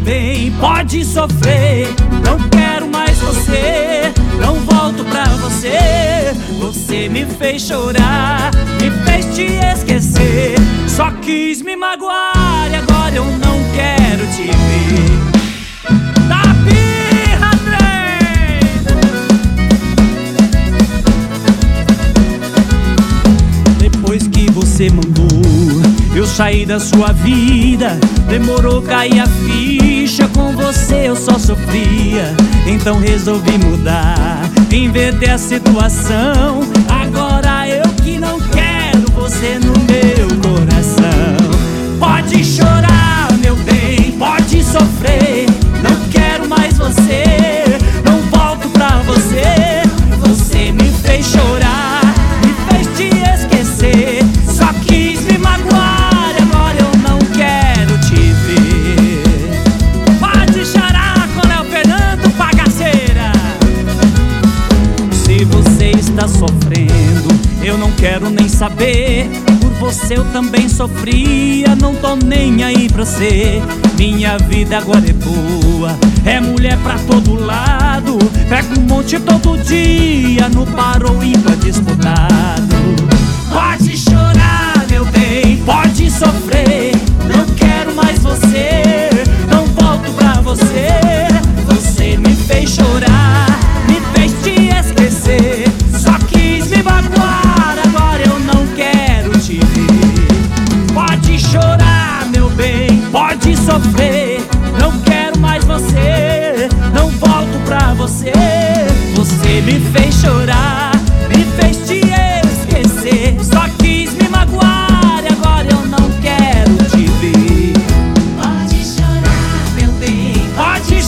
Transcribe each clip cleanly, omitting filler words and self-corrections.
bem, pode sofrer. Não quero mais você, não volto pra você. Você me fez chorar, me fez te esquecer. Só quis me magoar e agora eu não quero te ver. Da birra, trem! Depois que você mandou eu saí da sua vida, demorou cair a ficha. Com você eu só sofria, então resolvi mudar, inverter a situação. Agora eu que não quero você no meu coração. Pode chorar, meu bem, pode sofrer. Não quero mais você, não volto pra você. Você me fez chorar, me fez te esquecer. Só quis me magoar, agora eu não quero te ver. Pode chorar, Coronel Fernando Bagaceira. Se você está sofrendo, eu não quero nem saber. Por você eu também sofria, não tô nem aí pra você. Minha vida agora é boa, é mulher pra todo lado. Pega um monte todo dia, no parou ímpar disputado. Pode chorar, meu bem, pode sofrer. Não quero mais você, não volto pra você. Você me fez chorar, me fez te esquecer. Só quis me magoar, agora eu não quero te ver. Pode chorar, meu bem, pode sofrer. Não quero mais você, não volto pra você. Você me fez chorar, me fez te esquecer. Só quis me magoar e agora eu não quero te ver. Pode chorar, meu bem, pode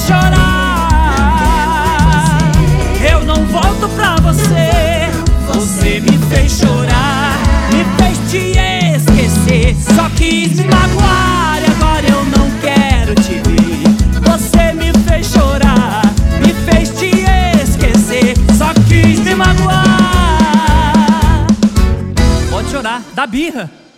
chorar. Eu não volto pra você. Você me fez chorar, me fez te esquecer. Só quis me magoar e agora eu não quero te ver. Você me fez chorar, me fez te esquecer. Só quis me magoar. Pode chorar, dá birra.